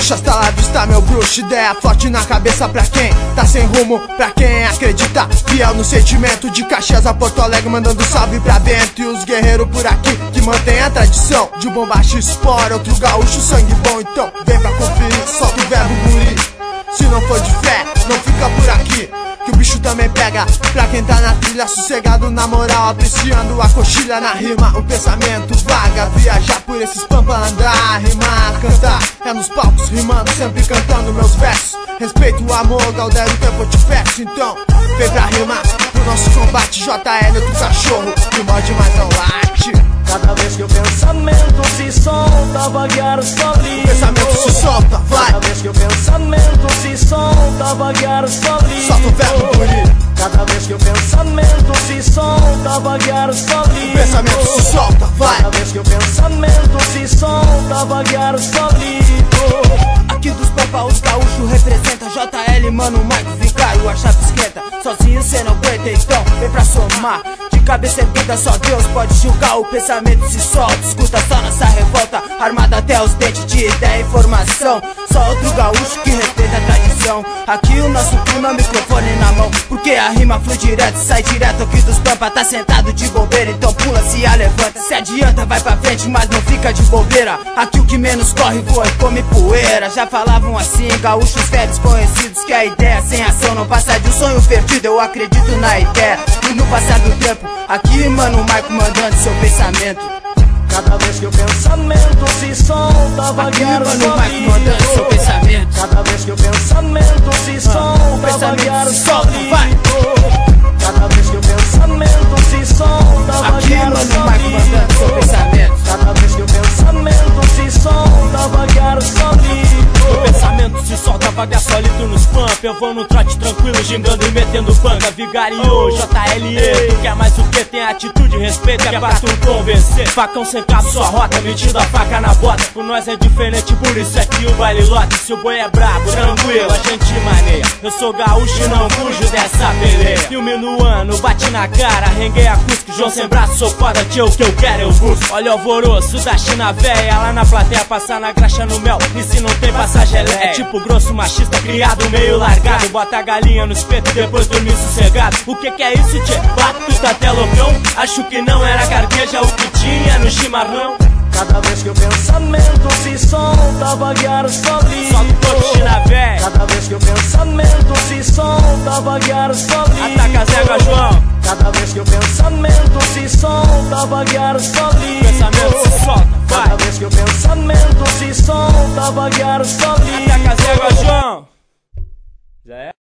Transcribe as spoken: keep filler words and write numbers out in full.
bruxa, hasta la vista, meu bruxo. Ideia forte na cabeça pra quem tá sem rumo, pra quem acredita, fiel no sentimento. De Caxias a Porto Alegre, mandando salve pra Bento. E os guerreiros por aqui que mantém a tradição de bombacha e espora, outro gaúcho, sangue bom. Então vem pra conferir, solta o verbo guri. Se não for de fé, não fica por aqui, que o bicho também pega. Pra quem tá na trilha, sossegado na moral, apreciando a coxilha na rima. O pensamento vaga, viajar por esses pampa, andar, rimar, cantar. É nos palcos rimando, sempre cantando meus versos. Respeito o amor, Galdério, tempo eu te peço. Então vem pra rimar pro nosso combate. J L, outro cachorro que morde, mas não late. Cada vez que o pensamento se solta, vaguear só livre. O pensamento se solta, vai. Cada vez que o pensamento se solta, vaguear só livre. Solta o verbo guri. Cada vez que o pensamento se solta, vaguear só livre. O pensamento se solta, vai. Cada vez que o pensamento se solta, vaguear só livre. Aqui dos pampa, os gaúchos representa J L, mano, Mike, Vicário, a chave esquenta. Sozinho cê não aguenta, então vem pra somar. De cabeça erguida, só Deus pode julgar. O pensamento se solta, escuta só nossa revolta. Armada até os dentes de ideia e informação. Só outro gaúcho que respeita a tradição. Aqui o nosso clima, microfone na mão, porque a rima flui direto, sai direto aqui dos pampa. Tá sentado de bobeira, então pula, se levanta. Se adianta, vai pra frente, mas não fica de bobeira. Aqui o que menos corre voa e come poeira. Já falavam assim, gaúchos velhos conhecidos, que a ideia sem ação não passa de um sonho perdido. Eu acredito na ideia e no passar do tempo. Aqui, mano, o Marco mandando seu pensamento. Cada vez que o pensamento se solta, vaguear só livre. Aqui, mano, o Marco mandando seu pensamento. Cada vez que o pensamento se solta, vaguear só livre. Cada vez que o pensamento se solta, vaguear só livre. Cada vez que o pensamento se solta, vaguear só livre. O pensamento se solta, vaga solito nos pampa. Eu vou no trote tranquilo, gingando e metendo panga. Vigario, J L E, tu quer mais o que? Tem atitude e respeito, é pra tu convencer. Facão sem cabo, sua rota, metido a faca na bota. Por nós é diferente, por isso é que o baile lota. Se o boi é brabo, tranquilo, a gente maneia. Eu sou gaúcho e não fujo dessa peleia. Filme no ano, bate na cara, renguei a Cusco. João sem braço, sou foda, tio, o que eu quero eu busco. Olha o alvoroço da China véia, lá na plateia passar na graxa no mel. E se não tem passagem é tipo grosso machista, criado meio largado. Bota a galinha no espeto e depois dormir sossegado. O que que é isso, tchê? Bato, tu tá até loucão? Acho que não era carqueja o que tinha no chimarrão. Cada vez que o pensamento se solta, vaguear só livre. Solta o corpo, China véia. Cada vez que o pensamento se solta, vaguear só livre. Ataca Zé João. Cada vez que o pensamento se solta, vaguear só livre. Pensamento se solta, vai. Cada vez que o pensamento se solta, vaguear só livre. Ataca Zé João. Já é?